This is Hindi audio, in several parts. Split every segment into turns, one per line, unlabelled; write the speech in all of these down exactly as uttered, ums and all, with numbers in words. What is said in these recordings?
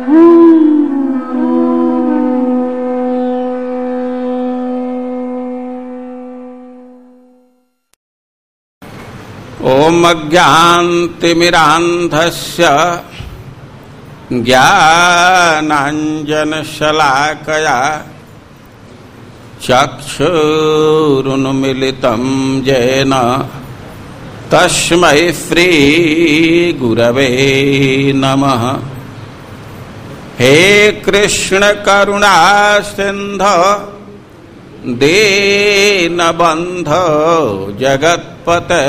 ओम अज्ञानतिमिरान्धस्य ज्ञानाञ्जनशलाकया चक्षुरुन्मीलितं येन तस्मै श्रीगुरवे नमः। हे कृष्ण करुणा सिन्धो दीनबन्धो जगत्पते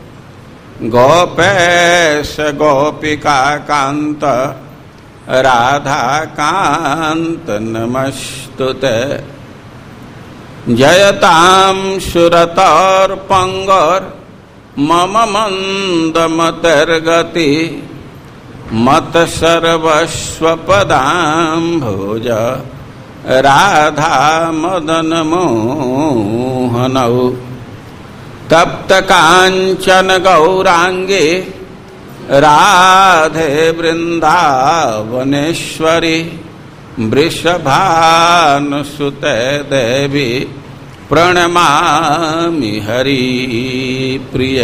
गोपेश गोपिका कांत राधा कांत नमस्तुते। जयतां सुरतोर्पंगोर मम मंदमतिर्गति मत सर्वस्वपदाम्भोज राधा मदन मोहनौ। तप्त कांचन गौरांगे राधे वृंदावनेश्वरी वृषभानुसुते देवी प्रणमामि हरि प्रिय।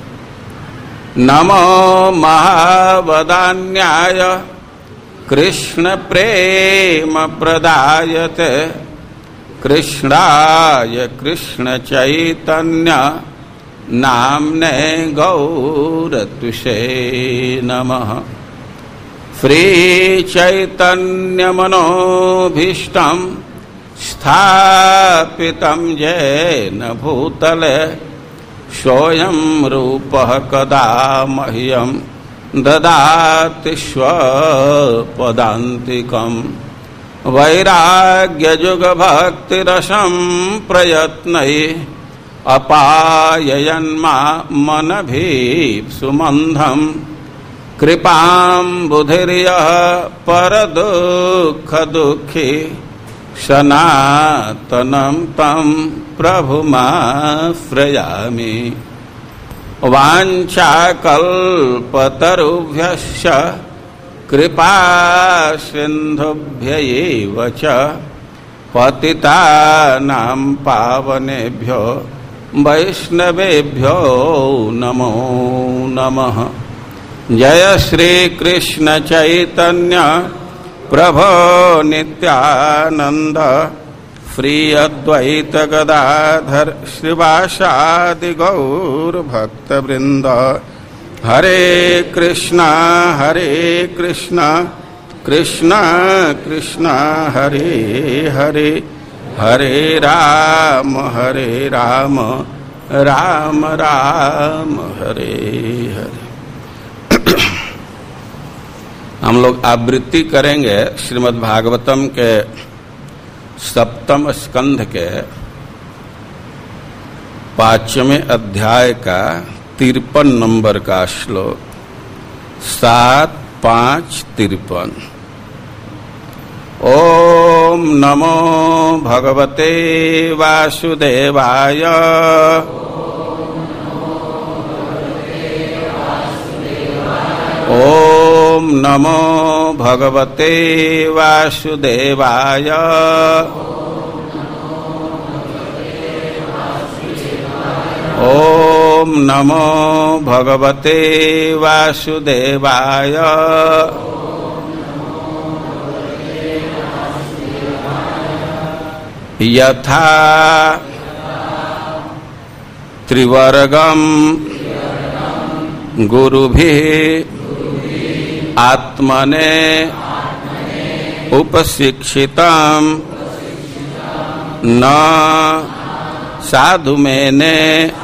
नमो महावदान्याय कृष्ण प्रेम प्रदायते कृष्णाय कृष्ण चैतन्य नाम्ने गौरत्विषे नमः। श्री चैतन्य मनोभीष्टं स्थापितं येन भूतले सोऽयं रूपः कदा मह्यं ददाति स्वपदान्तिकम्। वैराग्यजुगभक्तिरसं प्रयत्नै अपाययन्मा मनभीप्सुमन्धम्। कृपाम्बुधिर्यः परदुःखदुःखी सनातनं तं प्रभुमाश्रयामि। वाञ्छाकल्पतरुभ्यश्च कृपा सिन्धुभ्यैव च पतितानां पावनेभ्यो वैष्णवेभ्यो नमो नमः। जय श्री कृष्ण चैतन्य प्रभो नित्यानंद श्री अद्वैत गदाधर श्रीवासादि गौर भक्तवृंद। हरे कृष्णा हरे कृष्णा कृष्णा कृष्णा हरे हरे हरे राम हरे राम राम राम हरे हरे। हम लोग आवृत्ति करेंगे श्रीमद् भागवतम के सप्तम स्कंध के पांचवें अध्याय का तिरपन नंबर का श्लोक सात पांच तिरपन। ओम नमो भगवते वासुदेवाय ओम नमो भगवते वासुदेवाय ओम नमो भगवते वासुदेवाय। यथा त्रिवर्गम गुरुभिः आत्मने उपशिक्षितं न साधु मेने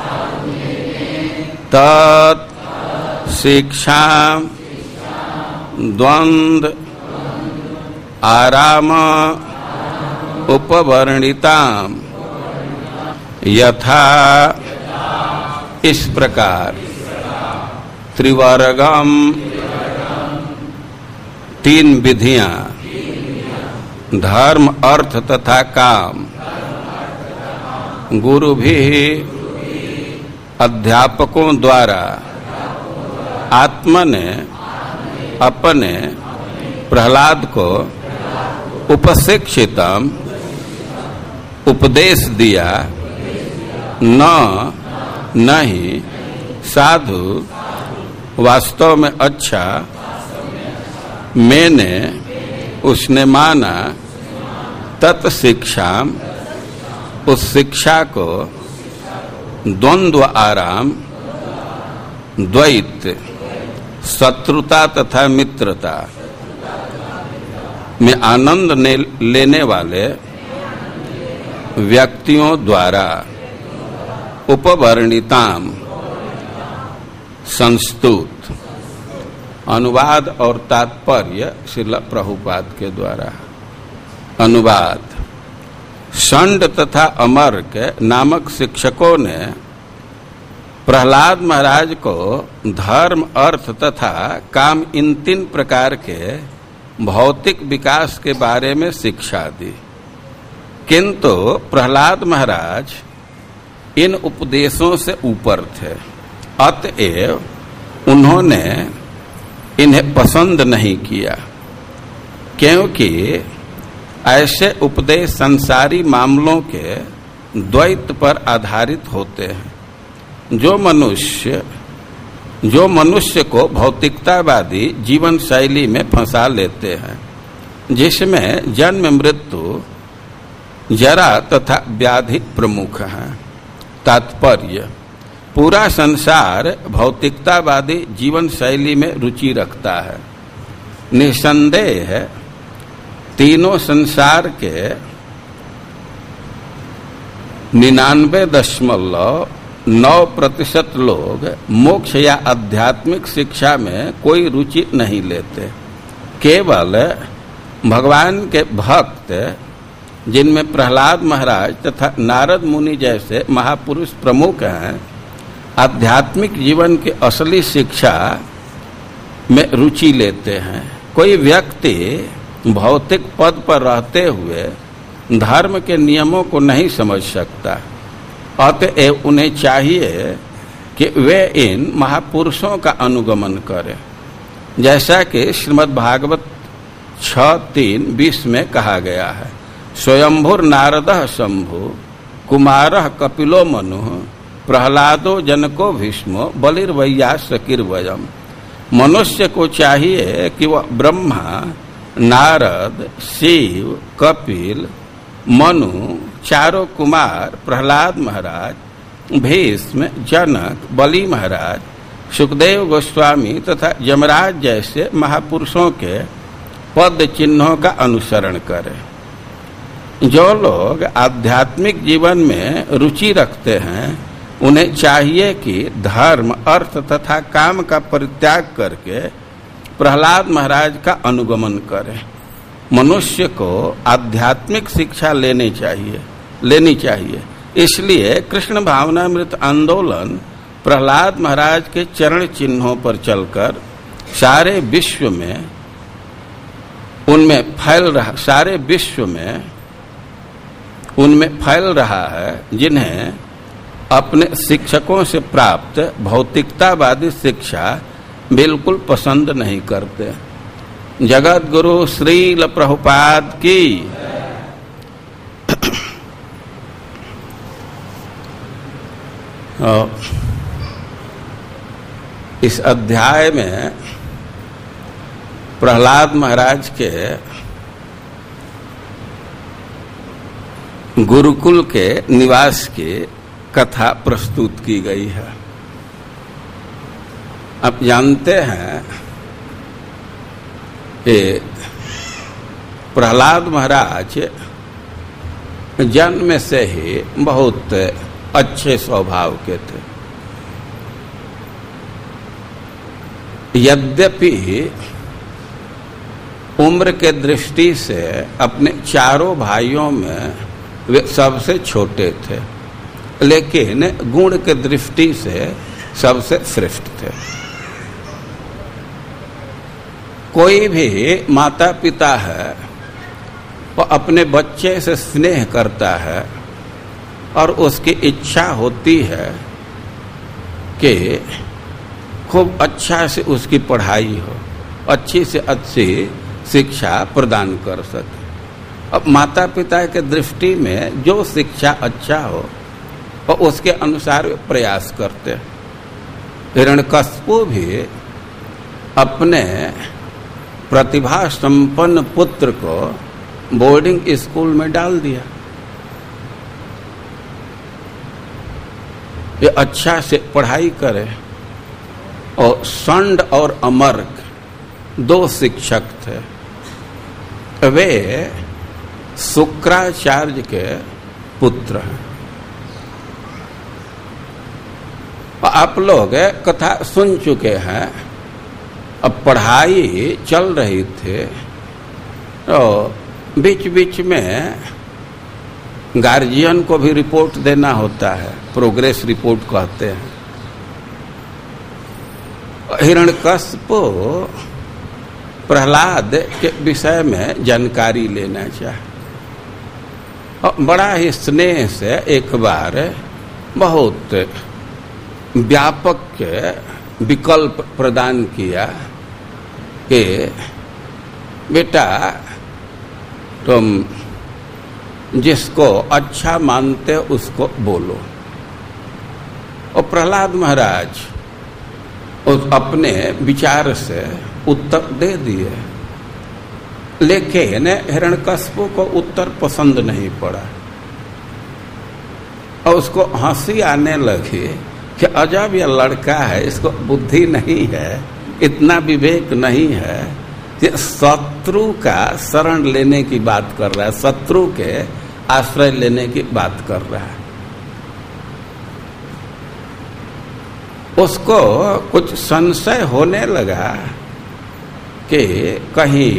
तत् शिक्षा द्वंद्व आराम उपवर्णिताम। यथा इस प्रकार त्रिवर्गम तीन विधियां धर्म अर्थ तथा काम गुरु भी अध्यापकों द्वारा आत्मा ने अपने प्रहलाद को उपशिक्षितम उपदेश दिया, न नहीं साधु वास्तव में अच्छा मैंने उसने माना, तत्शिक्षा उस शिक्षा को द्वंद्व आराम, द्वैत, शत्रुता तथा मित्रता में आनंद लेने वाले व्यक्तियों द्वारा उपवर्णिताम संस्तुत। अनुवाद और तात्पर्य श्रील प्रभुपाद के द्वारा। अनुवाद। षंड तथा अमर्क नामक शिक्षकों ने प्रहलाद महाराज को धर्म, अर्थ तथा काम इन तीन प्रकार के भौतिक विकास के बारे में शिक्षा दी, किंतु प्रहलाद महाराज इन उपदेशों से ऊपर थे, अतएव उन्होंने इन्हें पसंद नहीं किया, क्योंकि ऐसे उपदेश संसारी मामलों के द्वैत पर आधारित होते हैं। जो मनुष्य जो मनुष्य को भौतिकतावादी जीवन शैली में फंसा लेते हैं, जिसमें जन्म, मृत्यु, जरा तथा व्याधि प्रमुख है। तात्पर्य। पूरा संसार भौतिकतावादी जीवन शैली में रुचि रखता है। निसंदेह तीनों संसार के निन्यानवे दशमलव नौ प्रतिशत लोग मोक्ष या आध्यात्मिक शिक्षा में कोई रुचि नहीं लेते। केवल भगवान के भक्त, जिनमें प्रहलाद महाराज तथा नारद मुनि जैसे महापुरुष प्रमुख हैं, आध्यात्मिक जीवन की असली शिक्षा में रुचि लेते हैं। कोई व्यक्ति भौतिक पद पर रहते हुए धर्म के नियमों को नहीं समझ सकता, अतएव उन्हें चाहिए कि वे इन महापुरुषों का अनुगमन करें, जैसा कि श्रीमद् भागवत छह तीन बीस में कहा गया है। स्वयंभुर नारदः शंभु, कुमारः कपिलो मनु, प्रहलादो जनको भीष्मो, बलिर्वैयासकीर्वयम्। मनुष्य को चाहिए कि वह ब्रह्मा, नारद, शिव, कपिल, मनु, चारों कुमार, प्रहलाद महाराज, भीष्म, जनक, बलि महाराज, सुखदेव गोस्वामी तथा यमराज जैसे महापुरुषों के पद चिन्हों का अनुसरण करें। जो लोग आध्यात्मिक जीवन में रुचि रखते हैं, उन्हें चाहिए कि धर्म, अर्थ तथा काम का परित्याग करके प्रहलाद महाराज का अनुगमन करें। मनुष्य को आध्यात्मिक शिक्षा लेनी चाहिए लेनी चाहिए इसलिए कृष्ण भावनामृत आंदोलन प्रहलाद महाराज के चरण चिन्हों पर चलकर सारे विश्व में उनमें फैल रहा सारे विश्व में उनमें फैल रहा है, जिन्हें अपने शिक्षकों से प्राप्त भौतिकतावादी शिक्षा बिल्कुल पसंद नहीं करते। जगत गुरु श्रील प्रभुपाद की। इस अध्याय में प्रहलाद महाराज के गुरुकुल के निवास की कथा प्रस्तुत की गई है। आप जानते हैं कि प्रहलाद महाराज जन्म से ही बहुत अच्छे स्वभाव के थे। यद्यपि उम्र के दृष्टि से अपने चारों भाइयों में वे सबसे छोटे थे, लेकिन गुण के दृष्टि से सबसे श्रेष्ठ थे। कोई भी माता पिता है वो अपने बच्चे से स्नेह करता है और उसकी इच्छा होती है कि खूब अच्छा से उसकी पढ़ाई हो, अच्छी से अच्छी शिक्षा प्रदान कर सके। अब माता पिता के दृष्टि में जो शिक्षा अच्छा हो और उसके अनुसार प्रयास करते। हिरण्यकशिपु भी अपने प्रतिभा संपन्न पुत्र को बोर्डिंग स्कूल में डाल दिया। ये अच्छा से पढ़ाई करे। और षंड और अमर्क दो शिक्षक थे, वे शुक्राचार्य के पुत्र हैं। आप लोग कथा सुन चुके हैं। अब पढ़ाई चल रही थी तो बीच बीच में गार्जियन को भी रिपोर्ट देना होता है, प्रोग्रेस रिपोर्ट कहते हैं। हिरण्यकशिपु प्रहलाद के विषय में जानकारी लेना चाहे और बड़ा ही स्नेह से एक बार बहुत व्यापक विकल्प प्रदान किया कि बेटा तुम जिसको अच्छा मानते हो उसको बोलो। और प्रहलाद महाराज उस अपने विचार से उत्तर दे दिए, लेकिन हिरण्यकशिपु को उत्तर पसंद नहीं पड़ा और उसको हंसी आने लगी कि अजब यह लड़का है, इसको बुद्धि नहीं है, इतना विवेक नहीं है कि शत्रु का शरण लेने की बात कर रहा है, शत्रु के आश्रय लेने की बात कर रहा है। उसको कुछ संशय होने लगा कि कहीं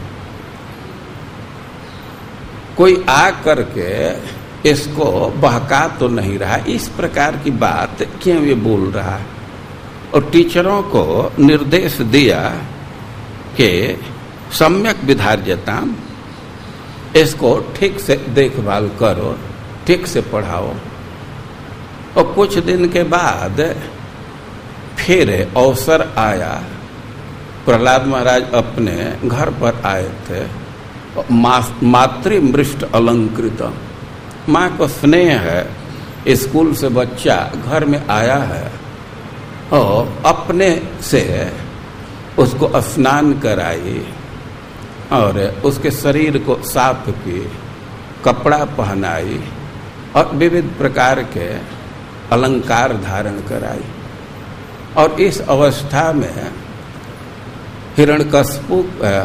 कोई आ करके इसको बहका तो नहीं रहा, इस प्रकार की बात क्यों ये बोल रहा है। और टीचरों को निर्देश दिया कि सम्यक विधार्यताम, इसको ठीक से देखभाल करो, ठीक से पढ़ाओ। और कुछ दिन के बाद फिर अवसर आया, प्रहलाद महाराज अपने घर पर आए थे। मातृमृष्ट अलंकृत, माँ को स्नेह है, स्कूल से बच्चा घर में आया है और अपने से उसको स्नान कराई और उसके शरीर को साफ की, कपड़ा पहनाई और विविध प्रकार के अलंकार धारण कराई। और इस अवस्था में हिरण्यकशिपु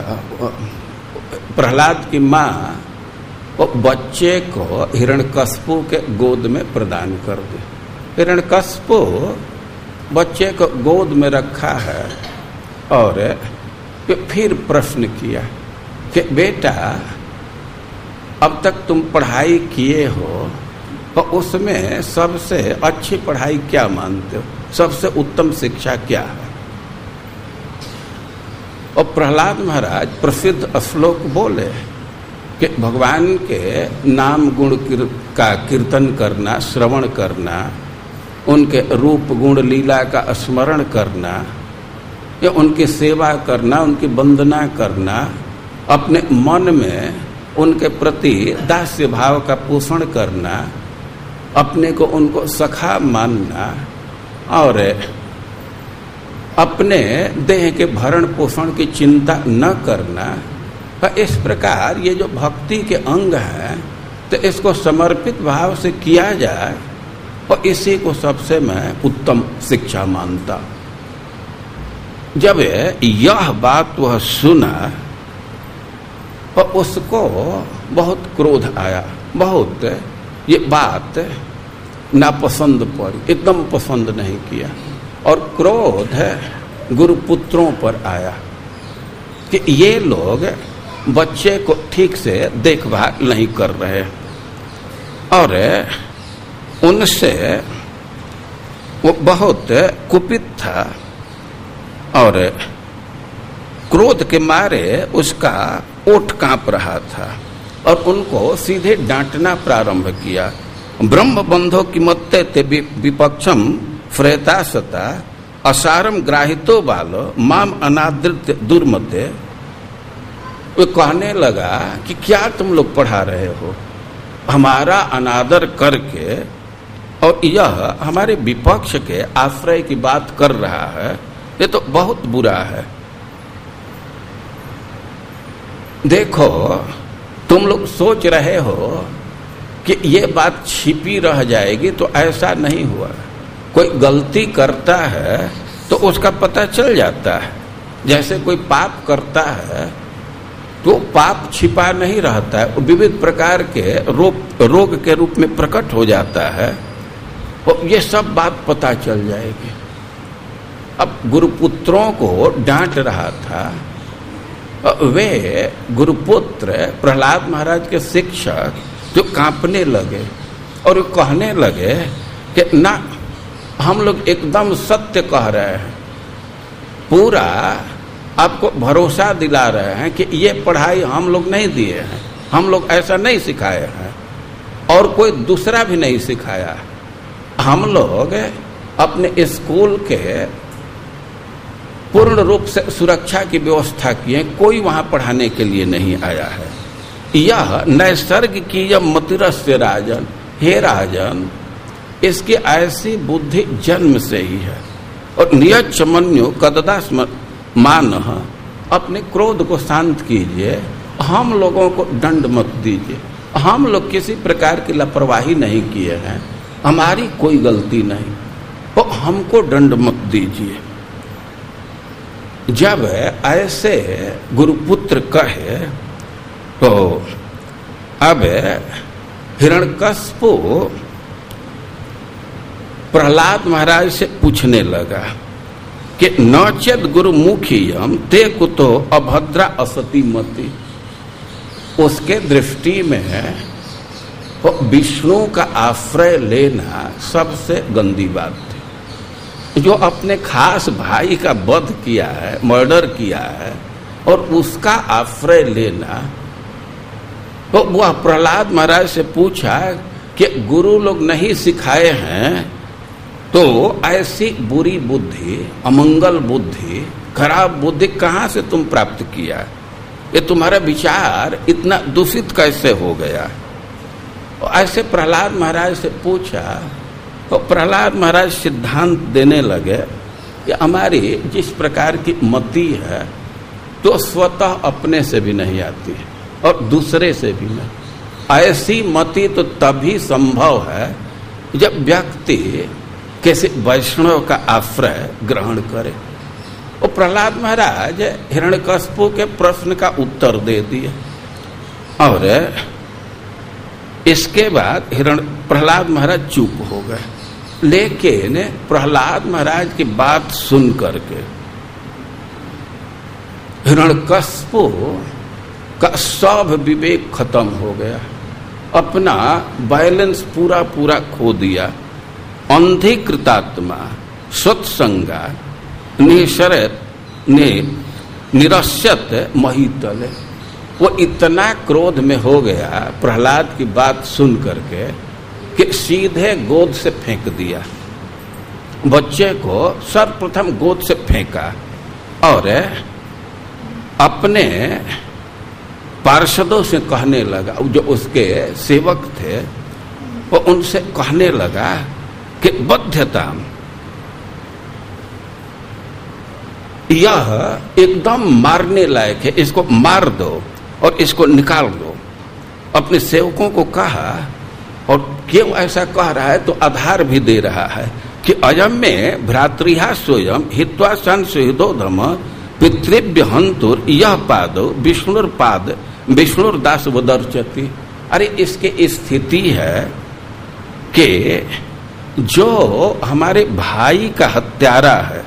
प्रहलाद की माँ वो बच्चे को हिरण्यकशिपु के गोद में प्रदान कर दी। हिरण्यकशिपु बच्चे को गोद में रखा है और फिर प्रश्न किया कि बेटा अब तक तुम पढ़ाई किए हो तो उसमें सबसे अच्छी पढ़ाई क्या मानते हो, सबसे उत्तम शिक्षा क्या है। और प्रहलाद महाराज प्रसिद्ध श्लोक बोले कि भगवान के नाम गुण का कीर्तन करना, श्रवण करना, उनके रूप गुण लीला का स्मरण करना, या उनकी सेवा करना, उनकी वंदना करना, अपने मन में उनके प्रति दास्य भाव का पोषण करना, अपने को उनको सखा मानना और अपने देह के भरण पोषण की चिंता न करना। इस प्रकार ये जो भक्ति के अंग हैं तो इसको समर्पित भाव से किया जाए और इसी को सबसे मैं उत्तम शिक्षा मानता। जब यह बात वह सुना और उसको बहुत क्रोध आया, बहुत ये बात नापसंद पड़ी, एकदम पसंद नहीं किया। और क्रोध गुरुपुत्रों पर आया कि ये लोग बच्चे को ठीक से देखभाल नहीं कर रहे और उनसे वो बहुत कुपित था और क्रोध के मारे उसका ओठ कांप रहा था और उनको सीधे डांटना प्रारंभ किया। ब्रह्म बंधो की मत्ते ते विपक्षम फ्रेता सता असारम ग्राहितो बालो माम अनादृत दुर्मते। वो कहने लगा कि क्या तुम लोग पढ़ा रहे हो, हमारा अनादर करके, और यह हमारे विपक्ष के आश्रय की बात कर रहा है, ये तो बहुत बुरा है। देखो, तुम लोग सोच रहे हो कि ये बात छिपी रह जाएगी, तो ऐसा नहीं हुआ। कोई गलती करता है तो उसका पता चल जाता है। जैसे कोई पाप करता है तो पाप छिपा नहीं रहता है, विविध प्रकार के रोग रोग के रूप में प्रकट हो जाता है, और ये सब बात पता चल जाएगी। अब गुरुपुत्रों को डांट रहा था, वे गुरुपुत्र प्रहलाद महाराज के शिक्षक जो कांपने लगे और वो कहने लगे कि ना, हम लोग एकदम सत्य कह रहे हैं, पूरा आपको भरोसा दिला रहे हैं कि ये पढ़ाई हम लोग नहीं दिए हैं, हम लोग ऐसा नहीं सिखाए हैं, और कोई दूसरा भी नहीं सिखाया। हम लोग अपने स्कूल के पूर्ण रूप से सुरक्षा की व्यवस्था किए, कोई वहां पढ़ाने के लिए नहीं आया है। यह नैसर्गिक मतिरस्य राजन, हे राजन, इसकी ऐसी बुद्धि जन्म से ही है। और नियच्च मन्यो कददास मान, अपने क्रोध को शांत कीजिए, हम लोगों को दंड मत दीजिए। हम लोग किसी प्रकार की लापरवाही नहीं किए हैं, हमारी कोई गलती नहीं, तो हमको दंड मत दीजिए। जब ऐसे गुरुपुत्र कहे तो अब हिरण्यकश्यप प्रहलाद महाराज से पूछने लगा कि नचेद गुरुमुखीयम ते कुतो अभद्रा असती मति। उसके दृष्टि में वो विष्णु का आश्रय लेना सबसे गंदी बात थी। जो अपने खास भाई का वध किया है, मर्डर किया है, और उसका आश्रय लेना, तो वह प्रहलाद महाराज से पूछा कि गुरु लोग नहीं सिखाए हैं, तो ऐसी बुरी बुद्धि, अमंगल बुद्धि, खराब बुद्धि कहाँ से तुम प्राप्त किया? ये तुम्हारा विचार इतना दूषित कैसे हो गया? ऐसे प्रहलाद महाराज से पूछा तो प्रहलाद महाराज सिद्धांत देने लगे कि हमारी जिस प्रकार की मति है तो स्वतः अपने से भी नहीं आती है और दूसरे से भी नहीं। ऐसी मति तो तभी संभव है जब व्यक्ति किसी वैष्णव का आश्रय ग्रहण करे। और प्रहलाद महाराज हिरण्यकश्यप के प्रश्न का उत्तर दे दिए, और इसके बाद हिरण्य प्रहलाद महाराज चुप हो गए। लेकिन प्रहलाद महाराज की बात सुन करके हिरण्यकश्यप का सब विवेक खत्म हो गया, अपना बैलेंस पूरा पूरा खो दिया। अंधीकृतात्मा सत्संगा निशरत ने निरस्यत महितले। वो इतना क्रोध में हो गया प्रहलाद की बात सुन करके कि सीधे गोद से फेंक दिया, बच्चे को सर्वप्रथम गोद से फेंका, और अपने पार्षदों से कहने लगा, जो उसके सेवक थे, वो उनसे कहने लगा कि बध्यता, यह एकदम मारने लायक है, इसको मार दो और इसको निकाल दो। अपने सेवकों को कहा, और क्यों ऐसा कह रहा है तो आधार भी दे रहा है कि अयम में भ्रातृहा स्वयं हित्वा संशोहितो धम पितृभ्य हंतुर यह पादो विष्णुर पाद विष्णुर दास वदर्चति। अरे इसकी स्थिति है कि जो हमारे भाई का हत्यारा है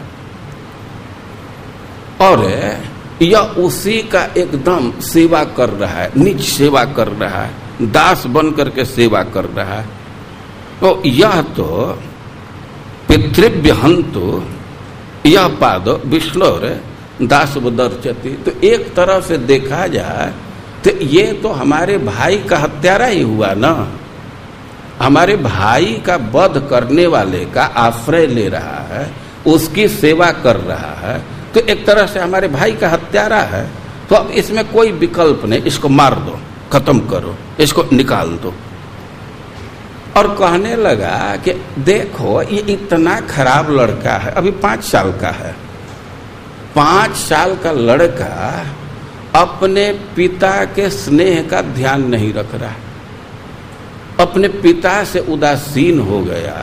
और यह उसी का एकदम सेवा कर रहा है, निज सेवा कर रहा है, दास बन करके सेवा कर रहा है, तो यह तो पितृभ्य हंतु यह पाद विष्णुर दास वदर्चति। तो एक तरह से देखा जाए तो ये तो हमारे भाई का हत्यारा ही हुआ ना, हमारे भाई का वध करने वाले का आश्रय ले रहा है, उसकी सेवा कर रहा है, तो एक तरह से हमारे भाई का हत्यारा है। तो अब इसमें कोई विकल्प नहीं, इसको मार दो, खत्म करो, इसको निकाल दो। और कहने लगा कि देखो ये इतना खराब लड़का है, अभी पांच साल का है, पांच साल का लड़का अपने पिता के स्नेह का ध्यान नहीं रख रहा, अपने पिता से उदासीन हो गया,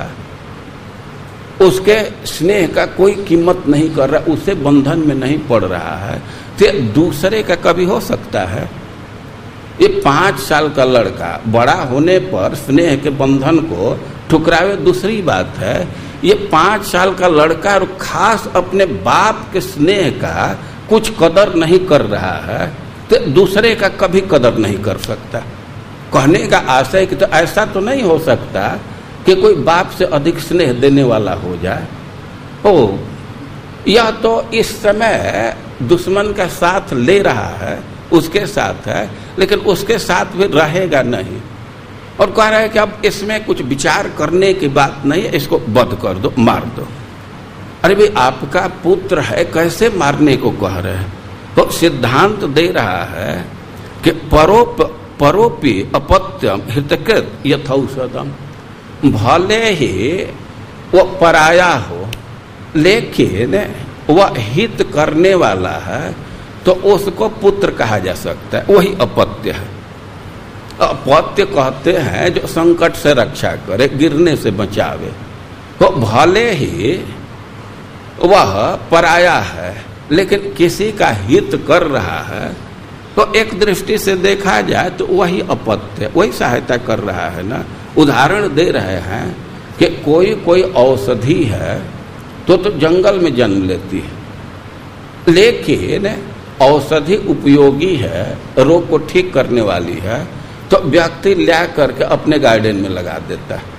उसके स्नेह का कोई कीमत नहीं कर रहा, उसे बंधन में नहीं पड़ रहा है, तो दूसरे का कभी हो सकता है? ये पांच साल का लड़का बड़ा होने पर स्नेह के बंधन को ठुकरावे दूसरी बात है, ये पांच साल का लड़का और खास अपने बाप के स्नेह का कुछ कदर नहीं कर रहा है, तो दूसरे का कभी कदर नहीं कर सकता। कहने का आशय कि तो ऐसा तो नहीं हो सकता कि कोई बाप से अधिक स्नेह देने वाला हो जाए। ओ, यह तो इस समय दुश्मन का साथ ले रहा है, उसके साथ है, लेकिन उसके साथ भी रहेगा नहीं, और कह रहा है कि अब इसमें कुछ विचार करने की बात नहीं है, इसको वध कर दो, मार दो। अरे भाई आपका पुत्र है, कैसे मारने को कह रहे हैं? तो सिद्धांत दे रहा है कि परोप परोपी अपत्यम हितकृत यथौषधम, भले ही वो पराया हो लेकिन वह हित करने वाला है, तो उसको पुत्र कहा जा सकता है, वही अपत्य है। अपत्य कहते हैं जो संकट से रक्षा करे, गिरने से बचावे। तो भले ही वह पराया है लेकिन किसी का हित कर रहा है, तो एक दृष्टि से देखा जाए तो वही अपत्य, वही सहायता कर रहा है ना। उदाहरण दे रहे हैं कि कोई कोई औषधि है तो तो जंगल में जन्म लेती है, लेकिन औषधि उपयोगी है, रोग को ठीक करने वाली है, तो व्यक्ति ला करके अपने गार्डन में लगा देता है,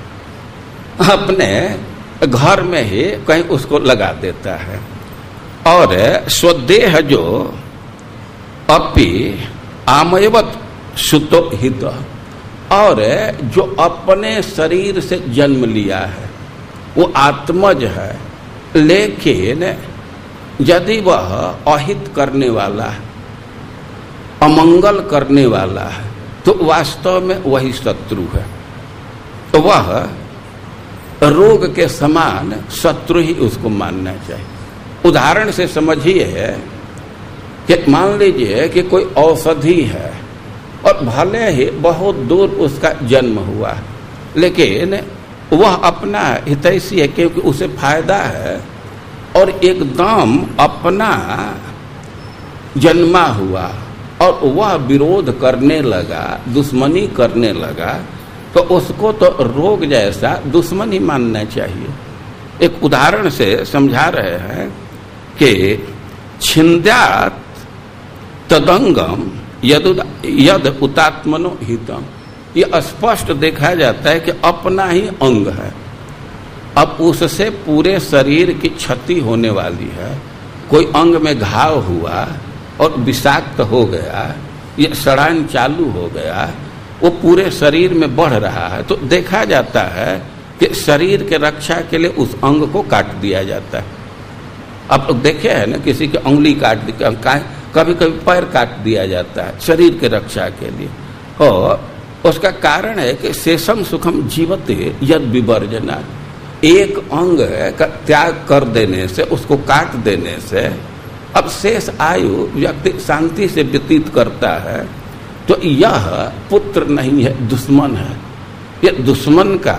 अपने घर में ही कहीं उसको लगा देता है। और स्वदेह जो अपि आमयवत सुतो हित, और जो अपने शरीर से जन्म लिया है वो आत्मज है, लेकिन यदि वह अहित करने वाला है, अमंगल करने वाला है, तो वास्तव में वही शत्रु है। तो वह रोग के समान शत्रु ही उसको मानना चाहिए। उदाहरण से समझिए कि मान लीजिए कि कोई औषधि है और भले ही बहुत दूर उसका जन्म हुआ, लेकिन वह अपना हितैषी है क्योंकि उसे फायदा है, और एकदम अपना जन्मा हुआ और वह विरोध करने लगा, दुश्मनी करने लगा, तो उसको तो रोग जैसा दुश्मन ही मानना चाहिए। एक उदाहरण से समझा रहे हैं कि छिंद्यात तदंगम यद यद उतात्मनो हितम, ये स्पष्ट देखा जाता है कि अपना ही अंग है, अब उससे पूरे शरीर की क्षति होने वाली है। कोई अंग में घाव हुआ और विषाक्त हो गया, ये सड़ान चालू हो गया, वो पूरे शरीर में बढ़ रहा है, तो देखा जाता है कि शरीर के रक्षा के लिए उस अंग को काट दिया जाता है। अब देखे है ना, किसी की उंगली काट दी, कभी कभी पैर काट दिया जाता है शरीर के रक्षा के लिए, और उसका कारण है कि शेषम सुखम जीवते यद विवर्जना, एक अंग का त्याग कर देने से, उसको काट देने से अब शेष आयु व्यक्ति शांति से व्यतीत करता है। तो यह पुत्र नहीं है, दुश्मन है। यह दुश्मन का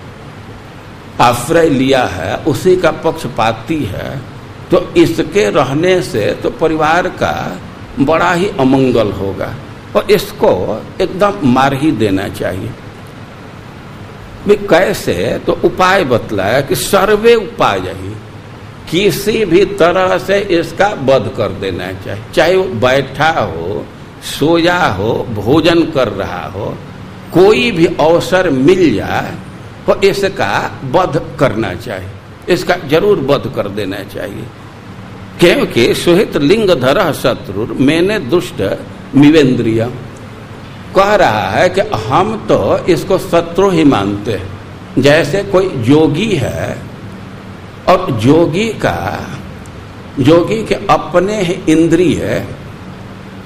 आश्रय लिया है, उसी का पक्षपाती है, तो इसके रहने से तो परिवार का बड़ा ही अमंगल होगा, और इसको एकदम मार ही देना चाहिए। भी कैसे? तो उपाय बतलाया कि सर्वे उपाय ही, किसी भी तरह से इसका वध कर देना चाहिए, चाहे वो बैठा हो, सोया हो, भोजन कर रहा हो, कोई भी अवसर मिल जाए तो इसका वध करना चाहिए, इसका जरूर वध कर देना चाहिए। क्योंकि सुहित लिंग धर शत्रु मैंने दुष्ट मिवेंद्रिय, कह रहा है कि हम तो इसको शत्रु ही मानते हैं। जैसे कोई जोगी है और जोगी का जोगी के अपने ही इंद्रिय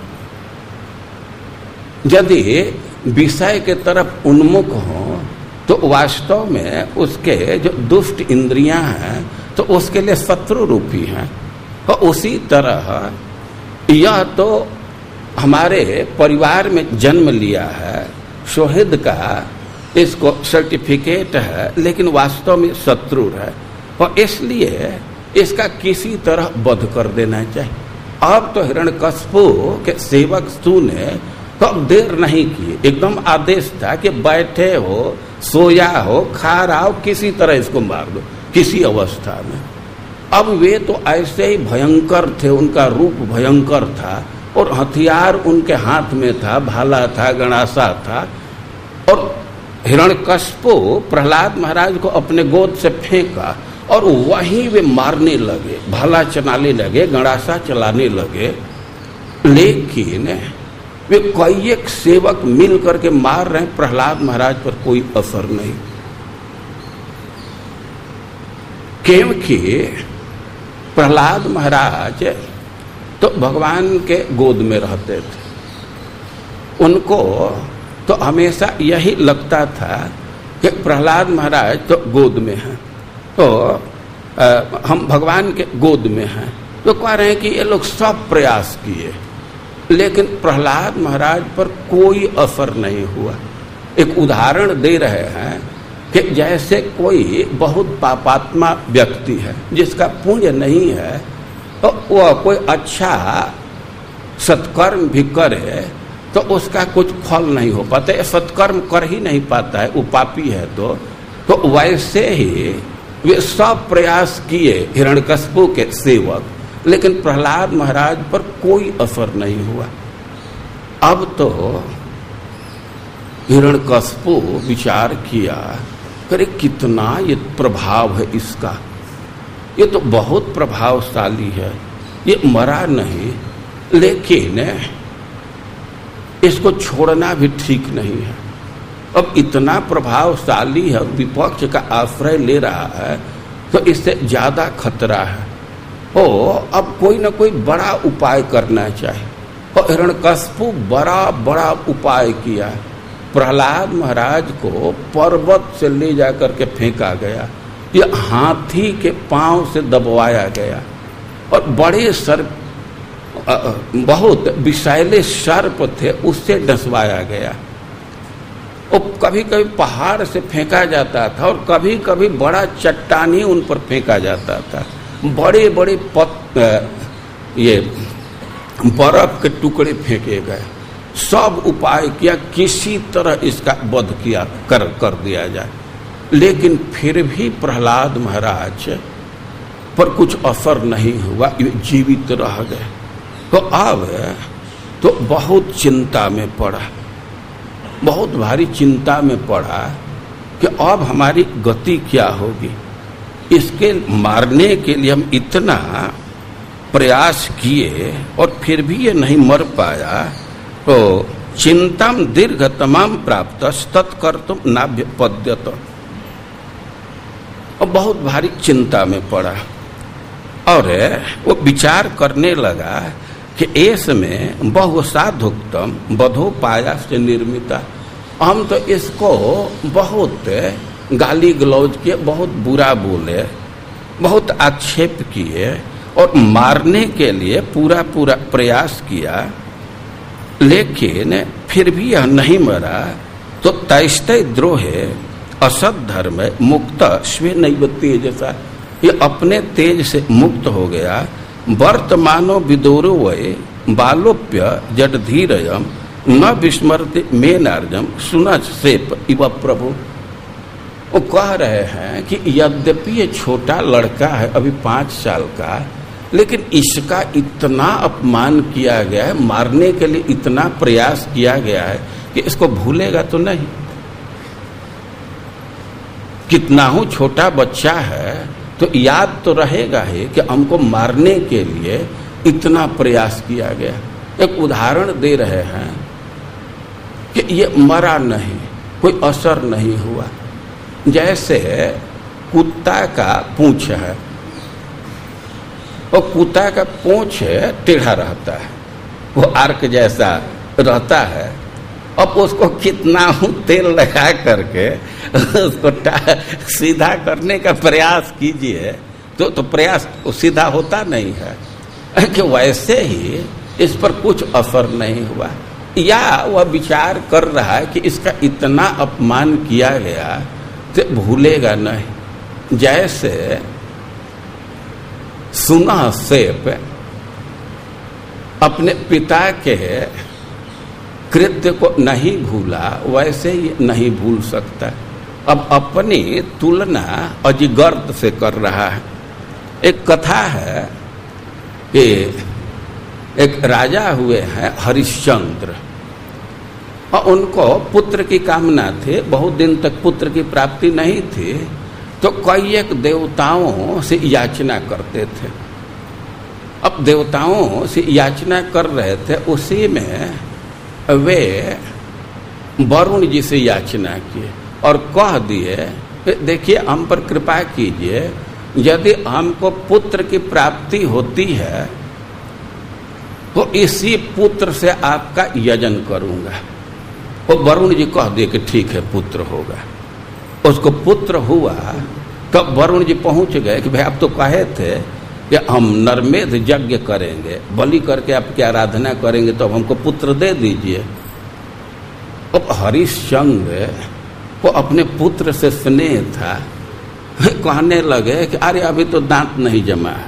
यदि विषय के तरफ उन्मुख हो तो वास्तव में उसके जो दुष्ट इंद्रियां हैं तो उसके लिए शत्रु रूपी हैं। और उसी तरह यह तो हमारे परिवार में जन्म लिया है, शोहिद का इसको सर्टिफिकेट है, लेकिन वास्तव में शत्रु है और इसलिए इसका किसी तरह वध कर देना चाहिए। अब तो हिरण्यकश्यपु के सेवक ने तो देर नहीं की, एकदम आदेश था कि बैठे हो, सोया हो, खा रहा हो, किसी तरह इसको मार दो किसी अवस्था में। अब वे तो ऐसे ही भयंकर थे, उनका रूप भयंकर था और हथियार उनके हाथ में था, भाला था, गणासा था। और हिरण्यकश्यपु प्रहलाद महाराज को अपने गोद से फेंका और वहीं वे मारने लगे, भाला चलाने लगे, गणासा चलाने लगे। लेकिन वे कई एक सेवक मिल करके मार रहे, प्रहलाद महाराज पर कोई असर नहीं, क्योंकि प्रहलाद महाराज तो भगवान के गोद में रहते थे। उनको तो हमेशा यही लगता था कि प्रहलाद महाराज तो गोद में हैं, तो आ, हम भगवान के गोद में हैं। तो कह रहे हैं कि ये लोग सब प्रयास किए लेकिन प्रहलाद महाराज पर कोई असर नहीं हुआ। एक उदाहरण दे रहे हैं कि जैसे कोई बहुत पापात्मा व्यक्ति है जिसका पुण्य नहीं है तो वह कोई अच्छा सत्कर्म भी करे तो उसका कुछ फल नहीं हो पाता, सत्कर्म कर ही नहीं पाता है, वो पापी है। तो तो वैसे ही वे सब प्रयास किए हिरण्यकश्यपु के सेवक, लेकिन प्रहलाद महाराज पर कोई असर नहीं हुआ। अब तो हिरण्यकश्यपु विचार किया, अरे कितना ये प्रभाव है इसका, ये तो बहुत प्रभावशाली है, ये मरा नहीं, लेकिन इसको छोड़ना भी ठीक नहीं है। अब इतना प्रभावशाली है, विपक्ष का आश्रय ले रहा है, तो इससे ज्यादा खतरा है। ओ अब कोई ना कोई बड़ा उपाय करना चाहिए। और हिरण्यकश्यपु बड़ा बड़ा उपाय किया। प्रहलाद महाराज को पर्वत से ले जाकर के फेंका गया, या हाथी के पांव से दबवाया गया, और बड़े सर्प, बहुत विषैले सर्प थे, उससे डसवाया गया। और कभी कभी पहाड़ से फेंका जाता था और कभी कभी बड़ा चट्टानी उन पर फेंका जाता था। बड़े बड़े पत ये बर्फ के टुकड़े फेंके गए। सब उपाय किया, किसी तरह इसका वध किया कर कर दिया जाए, लेकिन फिर भी प्रहलाद महाराज पर कुछ असर नहीं हुआ, जीवित रह गए। तो अब तो बहुत चिंता में पड़ा, बहुत भारी चिंता में पड़ा कि अब हमारी गति क्या होगी। इसके मारने के लिए हम इतना प्रयास किए और फिर भी ये नहीं मर पाया। तो चिंताम दीर्घ तमाम प्राप्त तत्कर्तुम नाभ्यपद्यत, और बहुत भारी चिंता में पड़ा और वो विचार करने लगा कि ऐस में बहुसाधुक्तम बधोपाया से निर्मिता। हम तो इसको बहुत गाली गलौज किए, बहुत बुरा बोले, बहुत आक्षेप किए और मारने के लिए पूरा पूरा प्रयास किया, लेकिन फिर भी यह नहीं मरा। तो तैस्तै द्रोहे असद धर्म मुक्त स्वे नैव तेजसा, ये अपने तेज से मुक्त हो गया। वर्तमानो विदुरो वै बालोप्य जडधीरयम न विस्मरते मेनार्जम सुनच सेप इव प्रभु। वो कह रहे हैं कि यद्यपि ये छोटा लड़का है, अभी पांच साल का, लेकिन इसका इतना अपमान किया गया है, मारने के लिए इतना प्रयास किया गया है कि इसको भूलेगा तो नहीं। कितना हूं छोटा बच्चा है तो याद तो रहेगा ही कि हमको मारने के लिए इतना प्रयास किया गया। एक उदाहरण दे रहे हैं कि ये मरा नहीं, कोई असर नहीं हुआ। जैसे कुत्ता का पूंछ है और कुत्ता का पूंछ टेढ़ा रहता है, वो आर्क जैसा रहता है, अब उसको कितना हूं तेल लगा करके उसको सीधा करने का प्रयास कीजिए तो तो प्रयास सीधा होता नहीं है कि वैसे ही इस पर कुछ असर नहीं हुआ, या वह विचार कर रहा है कि इसका इतना अपमान किया गया तो भूलेगा नहीं। जैसे सुनह सेप अपने पिता के कृत्य को नहीं भूला, वैसे ही नहीं भूल सकता। अब अपनी तुलना अजगर्द से कर रहा है। एक कथा है कि एक राजा हुए हैं हरिश्चंद्र, और उनको पुत्र की कामना थी, बहुत दिन तक पुत्र की प्राप्ति नहीं थी, तो कई एक देवताओं से याचना करते थे। अब देवताओं से याचना कर रहे थे, उसी में वे वरुण जी से याचना किए और कह दिए, देखिए हम पर कृपा कीजिए, यदि हमको पुत्र की प्राप्ति होती है तो इसी पुत्र से आपका यजन करूंगा। वो वरुण जी कह दिए कि ठीक है पुत्र होगा। उसको पुत्र हुआ, तब वरुण जी पहुंच गए कि भाई आप तो कहे थे कि हम नरमेध यज्ञ करेंगे, बलि करके आपकी आराधना करेंगे, तो अब हमको पुत्र दे दीजिए। अब हरिश्चंद्र को अपने पुत्र से स्नेह था, कहने लगे कि अरे अभी तो दांत नहीं जमा है।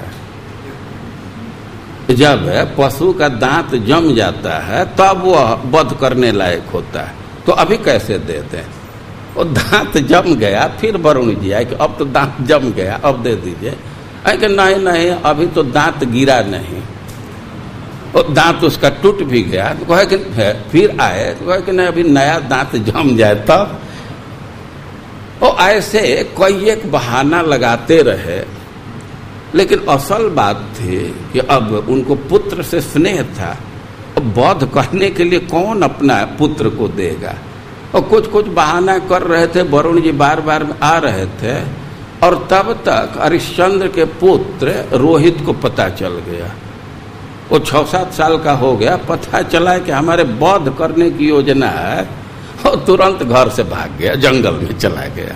जब पशु का दांत जम जाता है तब वह वध करने लायक होता है, तो अभी कैसे दे दें। वो दांत जम गया, फिर वरुण जी आए कि अब तो दांत जम गया, अब दे दीजिए। कि नहीं नहीं अभी तो दांत गिरा नहीं, और दांत उसका टूट भी गया। तो कहे कि फिर आए, तो कहे कि नहीं अभी नया दांत जम जाए तब। और ऐसे कई एक बहाना लगाते रहे, लेकिन असल बात थी कि अब उनको पुत्र से स्नेह था। अब वध करने के लिए कौन अपना पुत्र को देगा, और कुछ कुछ बहाना कर रहे थे। वरुण जी बार बार आ रहे थे, और तब तक हरिश्चंद्र के पुत्र रोहित को पता चल गया। वो छह सात साल का हो गया, पता चला कि हमारे वध करने की योजना है, और तुरंत घर से भाग गया, जंगल में चला गया।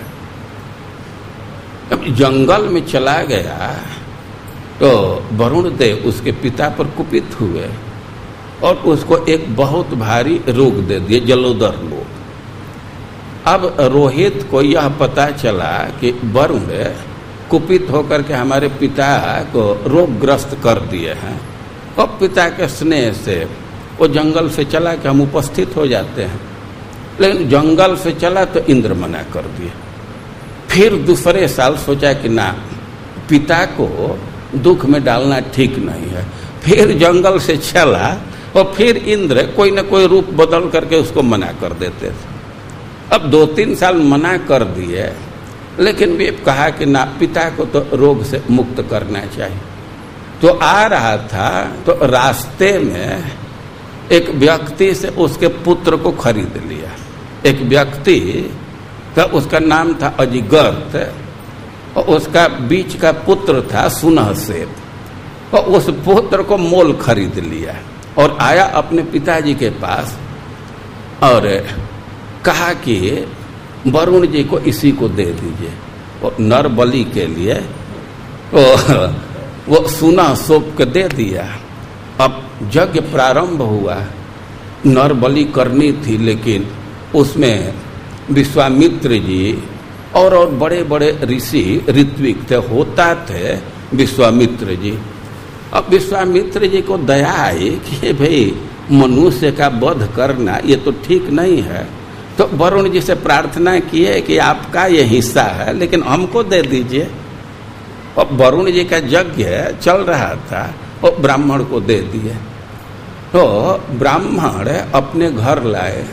अब जंगल में चला गया तो वरुण देव उसके पिता पर कुपित हुए और उसको एक बहुत भारी रोग दे दिए, जलोदर रोग। अब रोहित को यह पता चला कि वरुण कुपित होकर के हमारे पिता को रोगग्रस्त कर दिए हैं, और पिता के स्नेह से वो जंगल से चला कि हम उपस्थित हो जाते हैं। लेकिन जंगल से चला तो इंद्र मना कर दिए। फिर दूसरे साल सोचा कि ना, पिता को दुख में डालना ठीक नहीं है। फिर जंगल से चला, और फिर इंद्र कोई न कोई रूप बदल करके उसको मना कर देते थे। अब दो तीन साल मना कर दिए, लेकिन वे कहा कि ना, पिता को तो रोग से मुक्त करना चाहिए। तो आ रहा था, तो रास्ते में एक व्यक्ति से उसके पुत्र को खरीद लिया। एक व्यक्ति का, उसका नाम था अजगर्त, और उसका बीच का पुत्र था सुनह सेप, और उस पुत्र को मोल खरीद लिया और आया अपने पिताजी के पास और कहा कि वरुण जी को इसी को दे दीजिए, और नर बलि के लिए तो वो सुनह सोप के दे दिया। अब यज्ञ प्रारंभ हुआ, नर बलि करनी थी, लेकिन उसमें विश्वामित्र जी और और बड़े बड़े ऋषि ऋत्विक थे, होता थे विश्वामित्र जी। अब विश्वामित्र जी को दया आई कि भाई मनुष्य का वध करना ये तो ठीक नहीं है, तो वरुण जी से प्रार्थना किए कि आपका ये हिस्सा है, लेकिन हमको दे दीजिए। और वरुण जी का यज्ञ चल रहा था, और ब्राह्मण को दे दिए। तो ब्राह्मण अपने घर लाए।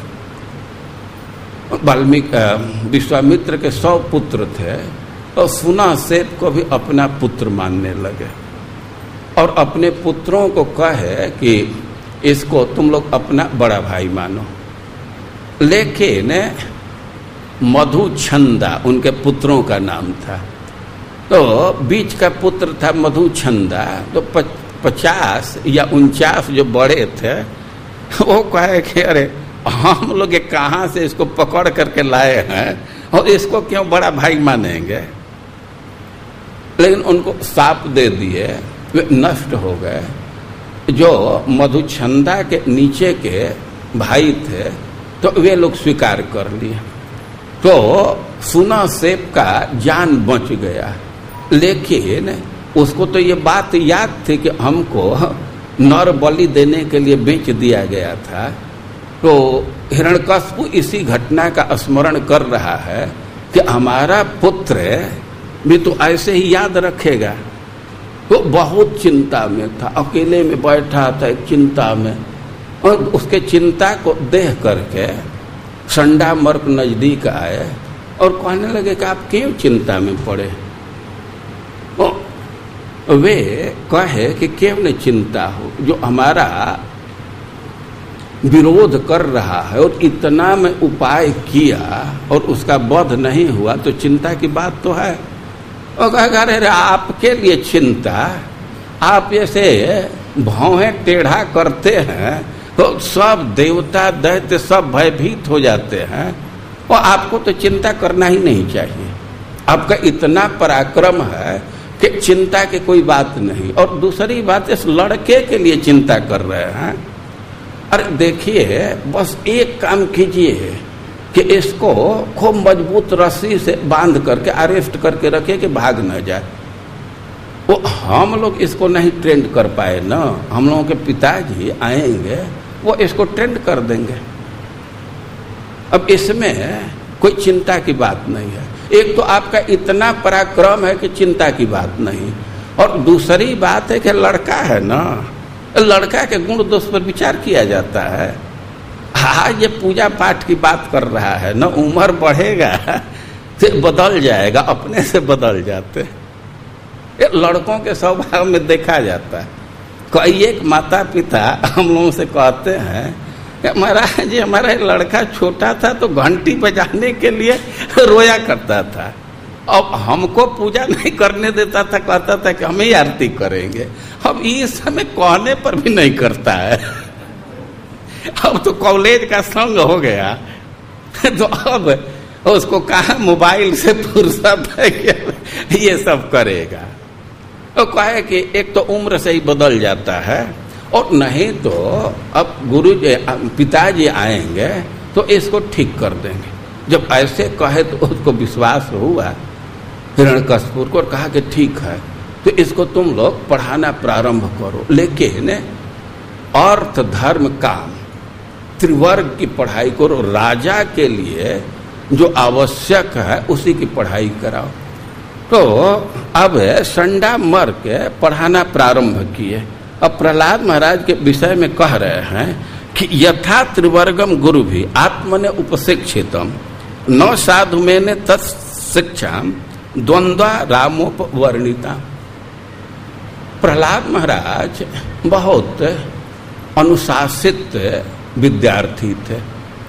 वाल्मीकि विश्वामित्र के सौ पुत्र थे, तो सुनह सेप को भी अपना पुत्र मानने लगे, और अपने पुत्रों को कहे कि इसको तुम लोग अपना बड़ा भाई मानो। लेकिन मधुछंदा उनके पुत्रों का नाम था, तो बीच का पुत्र था मधुछंदा। तो पचास या उनचास जो बड़े थे, वो कहे कि अरे हम लोग ये कहाँ से इसको पकड़ करके लाए हैं और इसको क्यों बड़ा भाई मानेंगे। लेकिन उनको साप दे दिए, वे नष्ट हो गए। जो मधुचंदा के नीचे के भाई थे तो वे लोग स्वीकार कर लिए, तो सुना सेप का जान बच गया। लेकिन उसको तो ये बात याद थी कि हमको नर बलि देने के लिए बेच दिया गया था। तो हिरण्यकश्यप इसी घटना का स्मरण कर रहा है कि हमारा पुत्र भी तो ऐसे ही याद रखेगा। तो बहुत चिंता में था, अकेले में बैठा था एक चिंता में, और उसके चिंता को देख करके संडामर्क नजदीक आए और कहने लगे कि आप क्यों चिंता में पड़े। वे कहे कि क्यों नहीं चिंता हो, जो हमारा विरोध कर रहा है और इतना में उपाय किया और उसका वध नहीं हुआ तो चिंता की बात तो है। और कहा अरे आपके लिए चिंता, आप ऐसे भौहें टेढ़ा करते हैं तो सब देवता दैत्य सब भयभीत हो जाते हैं, और आपको तो चिंता करना ही नहीं चाहिए। आपका इतना पराक्रम है कि चिंता की कोई बात नहीं। और दूसरी बात, इस लड़के के लिए चिंता कर रहे हैं। अरे देखिए, बस एक काम कीजिए कि इसको खूब मजबूत रस्सी से बांध करके अरेस्ट करके रखे कि भाग न जाए। वो हम लोग इसको नहीं ट्रेंड कर पाए ना, हम लोगों के पिताजी आएंगे वो इसको ट्रेंड कर देंगे। अब इसमें कोई चिंता की बात नहीं है। एक तो आपका इतना पराक्रम है कि चिंता की बात नहीं, और दूसरी बात है कि लड़का है ना, लड़का के गुण दोष पर विचार किया जाता है। आज ये पूजा पाठ की बात कर रहा है ना, उम्र बढ़ेगा तो बदल जाएगा, अपने से बदल जाते। ये लड़कों के स्वभाव में देखा जाता है। कई एक माता पिता हम लोगों से कहते हैं महाराज जी हमारा लड़का छोटा था तो घंटी बजाने के लिए रोया करता था, अब हमको पूजा नहीं करने देता था, कहता था कि हम ही आरती करेंगे। अब इस समय कहने पर भी नहीं करता है। अब तो कॉलेज का संग हो गया, तो अब उसको कहा मोबाइल से फुर्सत है कि ये सब करेगा। तो कहे कि एक तो उम्र से ही बदल जाता है, और नहीं तो अब गुरु जी पिताजी आएंगे तो इसको ठीक कर देंगे। जब ऐसे कहे तो उसको विश्वास हुआ हिरण्यकश्यप को, कहा कि ठीक है तो इसको तुम लोग पढ़ाना प्रारंभ करो, लेकिन अर्थ धर्म काम त्रिवर्ग की पढ़ाई करो, राजा के लिए जो आवश्यक है उसी की पढ़ाई कराओ। तो अब संडामर्क पढ़ाना प्रारंभ किए। अब प्रहलाद महाराज के विषय में कह रहे हैं कि यथा त्रिवर्गम गुरु भी आत्मने उपशिक्षितम न साधु में तत्शिक्षा द्वंद्वा रामोपवर्णिता। प्रहलाद महाराज बहुत अनुशासित विद्यार्थी थे।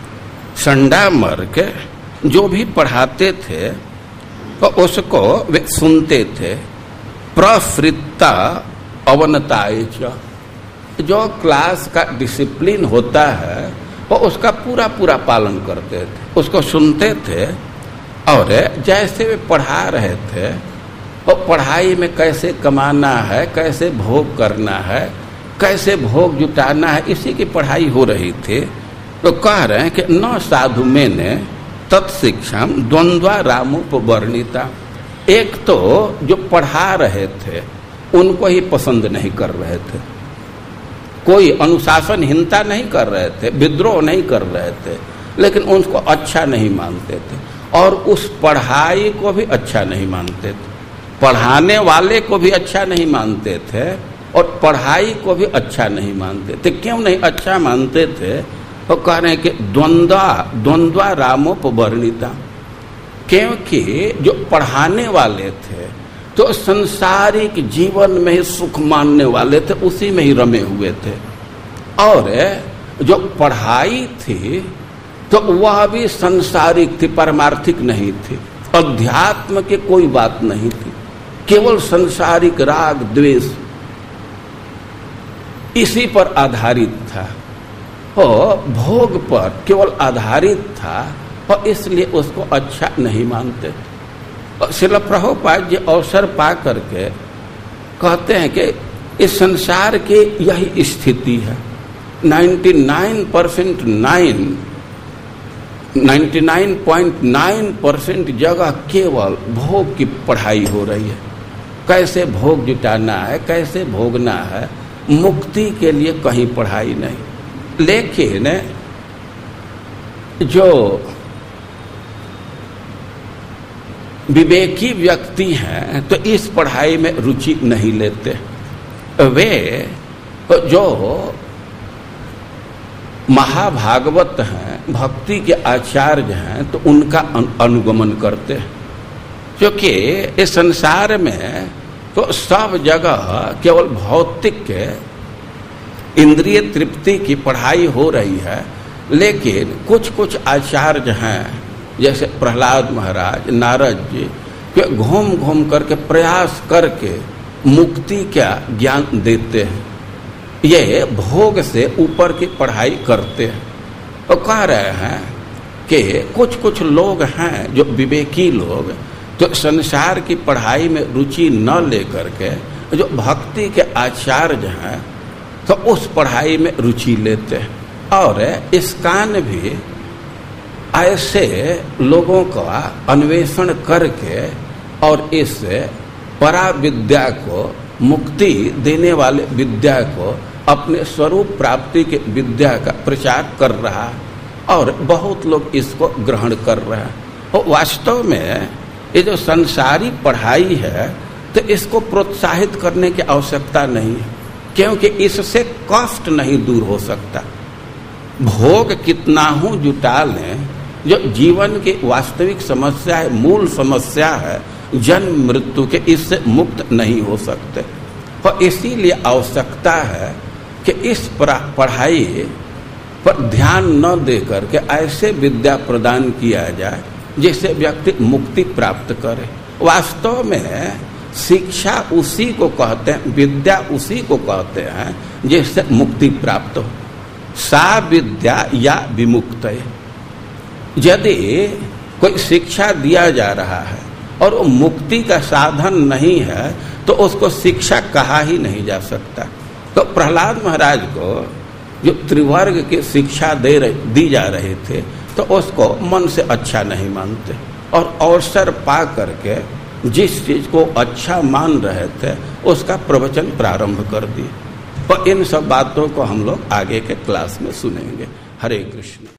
संडामर्क जो भी पढ़ाते थे तो उसको वे सुनते थे। प्रवृत्ता अवनताय च, जो क्लास का डिसिप्लिन होता है वो उसका पूरा पूरा पालन करते थे, उसको सुनते थे। और जैसे वे पढ़ा रहे थे वो पढ़ाई में कैसे कमाना है, कैसे भोग करना है, कैसे भोग जुटाना है, इसी की पढ़ाई हो रही थी। तो कह रहे हैं कि न साधु में ने तत्शिक्षा द्वंद्वा रामोपवर्णिता। एक तो जो पढ़ा रहे थे उनको ही पसंद नहीं कर रहे थे, कोई अनुशासनहीनता नहीं कर रहे थे, विद्रोह नहीं कर रहे थे, लेकिन उनको अच्छा नहीं मानते थे, और उस पढ़ाई को भी अच्छा नहीं मानते थे, पढ़ाने वाले को भी अच्छा नहीं मानते थे, और पढ़ाई को भी अच्छा नहीं मानते थे। क्यों नहीं अच्छा मानते थे? तो कह रहे हैं कि द्वंद्वा द्वंद्वा रामोपवर्णिता, क्योंकि जो पढ़ाने वाले थे तो संसारिक जीवन में ही सुख मानने वाले थे, उसी में ही रमे हुए थे। और जो पढ़ाई थी तो वह भी संसारिक थी, परमार्थिक नहीं थी, अध्यात्म की कोई बात नहीं थी, केवल संसारिक राग द्वेष इसी पर आधारित था। वो भोग पर केवल आधारित था और इसलिए उसको अच्छा नहीं मानते। और श्रील प्रभुपाद जी अवसर पा करके कहते हैं कि इस संसार की यही स्थिति है। निन्यानवे परसेंट नाइन निन्यानवे पॉइंट नाइन परसेंट जगह केवल भोग की पढ़ाई हो रही है। कैसे भोग जुटाना है, कैसे भोगना है, मुक्ति के लिए कहीं पढ़ाई नहीं। लेकिन जो विवेकी व्यक्ति हैं तो इस पढ़ाई में रुचि नहीं लेते। वे जो महाभागवत हैं, भक्ति के आचार्य हैं, तो उनका अनुगमन करते हैं। क्योंकि इस संसार में तो सब जगह केवल भौतिक इंद्रिय तृप्ति की पढ़ाई हो रही है, लेकिन कुछ कुछ आचार्य हैं जैसे प्रहलाद महाराज, नारद जी, के घूम घूम करके प्रयास करके मुक्ति का ज्ञान देते हैं। ये भोग से ऊपर की पढ़ाई करते हैं। तो कह रहे हैं कि कुछ कुछ लोग हैं जो विवेकी लोग, तो संसार की पढ़ाई में रुचि न लेकर के जो भक्ति के आचार्य हैं तो उस पढ़ाई में रुचि लेते हैं। और इस्कान भी ऐसे लोगों का अन्वेषण करके और इस परा विद्या को, मुक्ति देने वाले विद्या को, अपने स्वरूप प्राप्ति के विद्या का प्रचार कर रहा है और बहुत लोग इसको ग्रहण कर रहे हैं। और वास्तव में ये जो संसारी पढ़ाई है तो इसको प्रोत्साहित करने की आवश्यकता नहीं है, क्योंकि इससे कष्ट नहीं दूर हो सकता। भोग कितना हूं जुटा लें, जो जीवन की वास्तविक समस्या है, मूल समस्या है जन्म मृत्यु के, इससे मुक्त नहीं हो सकते। और इसीलिए आवश्यकता है कि इस पढ़ाई पर ध्यान न देकर के ऐसे विद्या प्रदान किया जाए जिससे व्यक्ति मुक्ति प्राप्त करे। वास्तव में शिक्षा उसी को कहते हैं, विद्या उसी को कहते हैं जिससे मुक्ति प्राप्त हो। सा विद्या या विमुक्त। यदि कोई शिक्षा दिया जा रहा है और वो मुक्ति का साधन नहीं है तो उसको शिक्षा कहा ही नहीं जा सकता। तो प्रहलाद महाराज को जो त्रिवर्ग की शिक्षा दे रहे दी जा रहे थे तो उसको मन से अच्छा नहीं मानते और अवसर पा करके जिस चीज को अच्छा मान रहे थे उसका प्रवचन प्रारंभ कर दिए। और इन सब बातों को हम लोग आगे के क्लास में सुनेंगे। हरे कृष्ण।